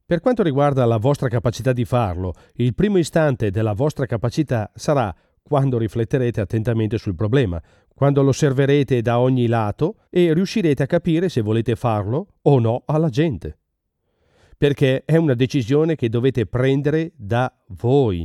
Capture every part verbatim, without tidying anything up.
Per quanto riguarda la vostra capacità di farlo, il primo istante della vostra capacità sarà quando rifletterete attentamente sul problema, quando lo osserverete da ogni lato e riuscirete a capire se volete farlo o no alla gente. Perché è una decisione che dovete prendere da voi.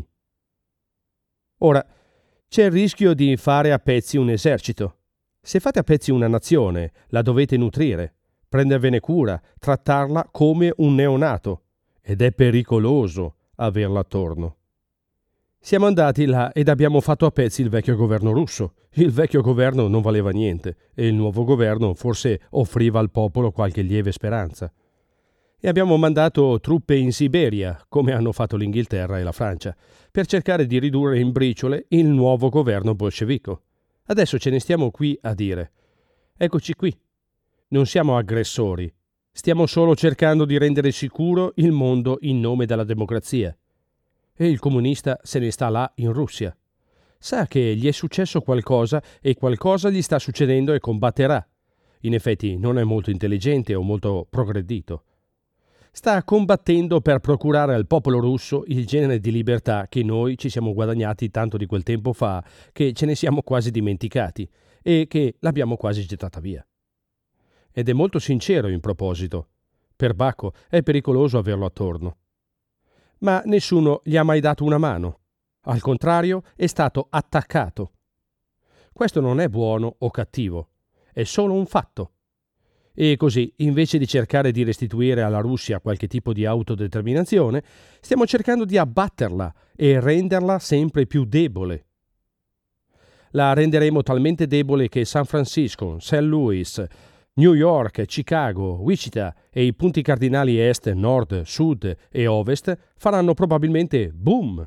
Ora, c'è il rischio di fare a pezzi un esercito. Se fate a pezzi una nazione, la dovete nutrire, prendervene cura, trattarla come un neonato. Ed è pericoloso averla attorno. Siamo andati là ed abbiamo fatto a pezzi il vecchio governo russo. Il vecchio governo non valeva niente e il nuovo governo forse offriva al popolo qualche lieve speranza. E abbiamo mandato truppe in Siberia, come hanno fatto l'Inghilterra e la Francia, per cercare di ridurre in briciole il nuovo governo bolscevico. Adesso ce ne stiamo qui a dire: eccoci qui. Non siamo aggressori. Stiamo solo cercando di rendere sicuro il mondo in nome della democrazia. E il comunista se ne sta là in Russia. Sa che gli è successo qualcosa e qualcosa gli sta succedendo e combatterà. In effetti non è molto intelligente o molto progredito. Sta combattendo per procurare al popolo russo il genere di libertà che noi ci siamo guadagnati tanto di quel tempo fa che ce ne siamo quasi dimenticati e che l'abbiamo quasi gettata via. Ed è molto sincero in proposito. Per Bacco è pericoloso averlo attorno. Ma nessuno gli ha mai dato una mano. Al contrario, è stato attaccato. Questo non è buono o cattivo, è solo un fatto. E così, invece di cercare di restituire alla Russia qualche tipo di autodeterminazione, stiamo cercando di abbatterla e renderla sempre più debole. La renderemo talmente debole che San Francisco, Saint Louis, New York, Chicago, Wichita e i punti cardinali est, nord, sud e ovest faranno probabilmente boom.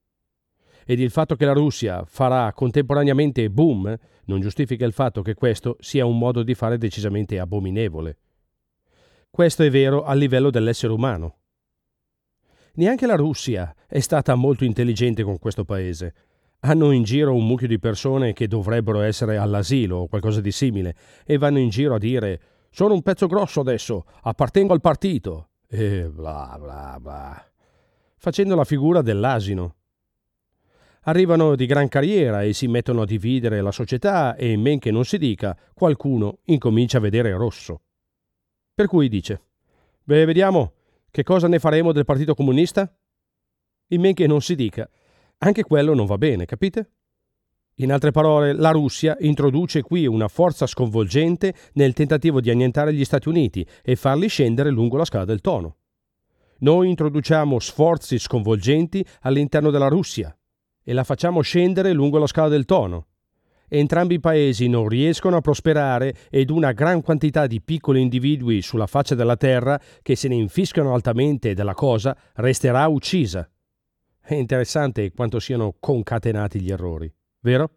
Ed il fatto che la Russia farà contemporaneamente boom non giustifica il fatto che questo sia un modo di fare decisamente abominevole. Questo è vero a livello dell'essere umano. Neanche la Russia è stata molto intelligente con questo paese. Hanno in giro un mucchio di persone che dovrebbero essere all'asilo o qualcosa di simile e vanno in giro a dire «Sono un pezzo grosso adesso, appartengo al partito» e bla bla bla, facendo la figura dell'asino. Arrivano di gran carriera e si mettono a dividere la società e in men che non si dica, qualcuno incomincia a vedere rosso. Per cui dice «Beh, vediamo, che cosa ne faremo del Partito Comunista?» In men che non si dica, anche quello non va bene, capite? In altre parole, la Russia introduce qui una forza sconvolgente nel tentativo di annientare gli Stati Uniti e farli scendere lungo la scala del tono. Noi introduciamo sforzi sconvolgenti all'interno della Russia e la facciamo scendere lungo la scala del tono. Entrambi i paesi non riescono a prosperare ed una gran quantità di piccoli individui sulla faccia della terra che se ne infischiano altamente della cosa resterà uccisa. È interessante quanto siano concatenati gli errori, vero?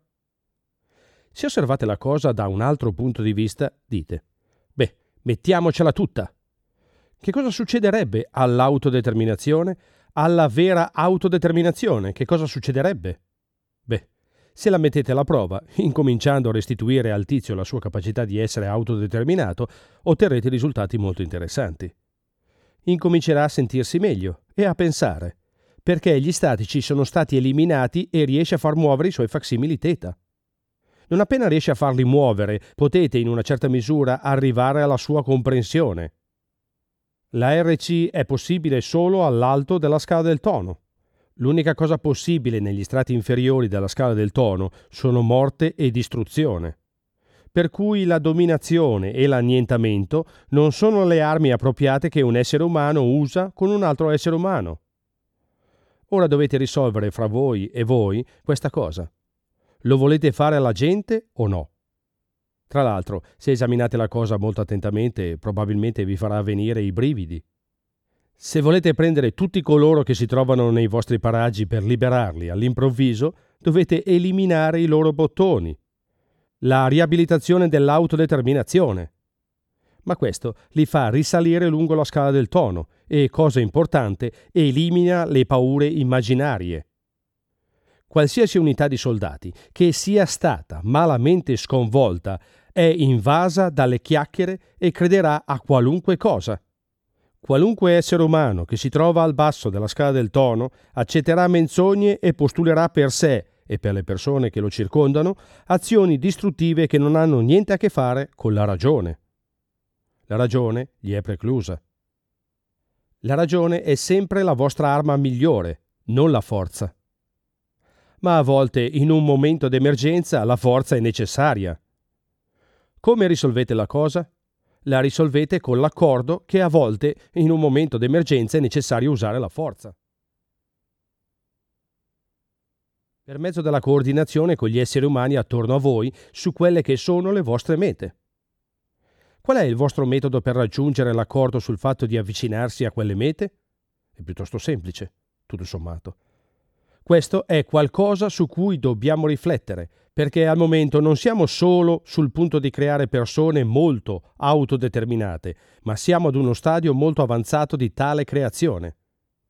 Se osservate la cosa da un altro punto di vista, dite: beh, mettiamocela tutta. Che cosa succederebbe all'autodeterminazione? Alla vera autodeterminazione, che cosa succederebbe? Beh, se la mettete alla prova, incominciando a restituire al tizio la sua capacità di essere autodeterminato, otterrete risultati molto interessanti. Incomincerà a sentirsi meglio e a pensare, perché gli statici sono stati eliminati e riesce a far muovere i suoi facsimili teta. Non appena riesce a farli muovere, potete in una certa misura arrivare alla sua comprensione. La R C è possibile solo all'alto della scala del tono. L'unica cosa possibile negli strati inferiori della scala del tono sono morte e distruzione. Per cui la dominazione e l'annientamento non sono le armi appropriate che un essere umano usa con un altro essere umano. Ora dovete risolvere fra voi e voi questa cosa. Lo volete fare alla gente o no? Tra l'altro, se esaminate la cosa molto attentamente, probabilmente vi farà venire i brividi. Se volete prendere tutti coloro che si trovano nei vostri paraggi per liberarli all'improvviso, dovete eliminare i loro bottoni. La riabilitazione dell'autodeterminazione. Ma questo li fa risalire lungo la scala del tono e, cosa importante, elimina le paure immaginarie. Qualsiasi unità di soldati che sia stata malamente sconvolta è invasa dalle chiacchiere e crederà a qualunque cosa. Qualunque essere umano che si trova al basso della scala del tono accetterà menzogne e postulerà per sé e per le persone che lo circondano azioni distruttive che non hanno niente a che fare con la ragione. La ragione gli è preclusa. La ragione è sempre la vostra arma migliore, non la forza. Ma a volte, in un momento d'emergenza, la forza è necessaria. Come risolvete la cosa? La risolvete con l'accordo che a volte, in un momento d'emergenza, è necessario usare la forza. Per mezzo della coordinazione con gli esseri umani attorno a voi su quelle che sono le vostre mete. Qual è il vostro metodo per raggiungere l'accordo sul fatto di avvicinarsi a quelle mete? È piuttosto semplice, tutto sommato. Questo è qualcosa su cui dobbiamo riflettere, perché al momento non siamo solo sul punto di creare persone molto autodeterminate, ma siamo ad uno stadio molto avanzato di tale creazione.